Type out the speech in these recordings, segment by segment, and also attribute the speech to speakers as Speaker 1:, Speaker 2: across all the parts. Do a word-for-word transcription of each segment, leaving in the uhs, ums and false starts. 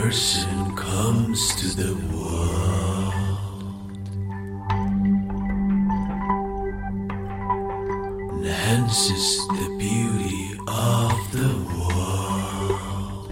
Speaker 1: person comes to the world, enhances the beauty of the world.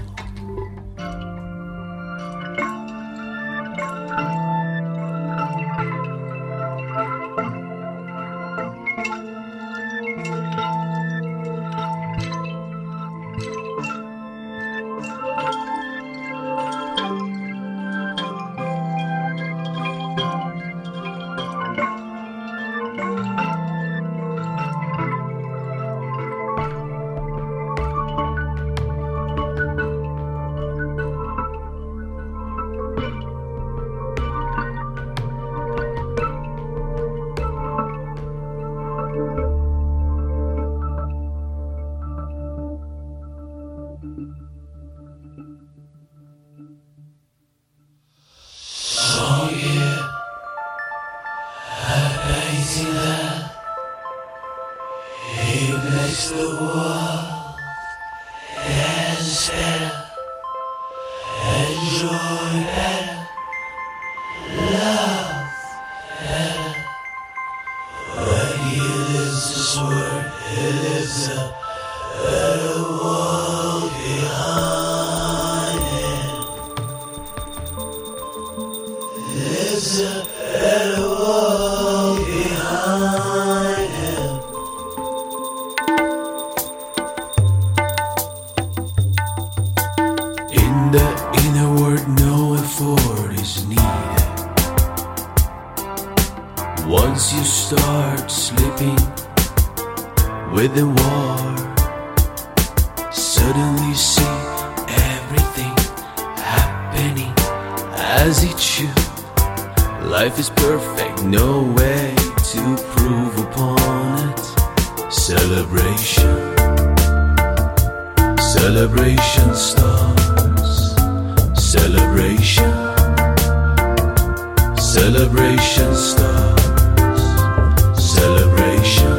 Speaker 1: He makes the world dance better, enjoy better, love better. When he lives this word, he lives a better world behind him. Lives a better world behind him. In the inner world, no effort is needed. Once you start slipping with the war, suddenly see everything happening as it should. Life is perfect, no way to prove upon it. Celebration, celebration starts. Celebration, celebration starts. Celebration,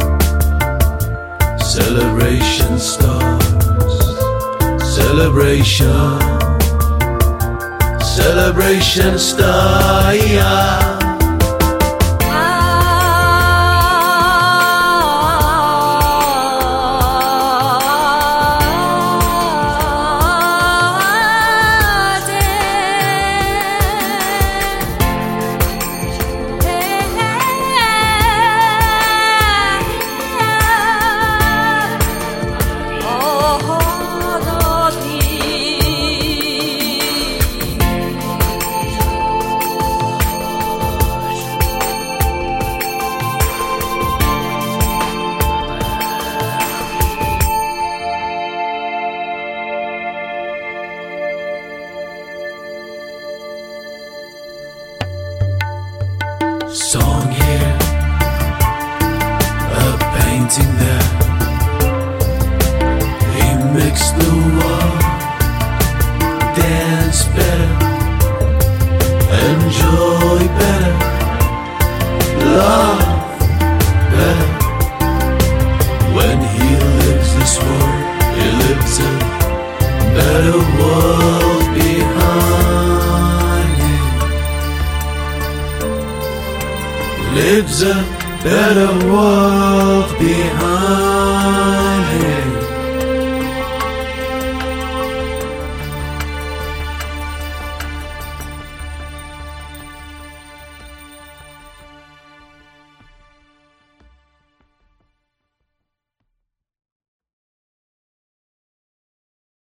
Speaker 1: celebration starts. Celebration, celebration starts. Song here, a painting there. He makes the world dance better, enjoy better, love better. When he lives this world, he lives a better world behind him. Lives a better world behind.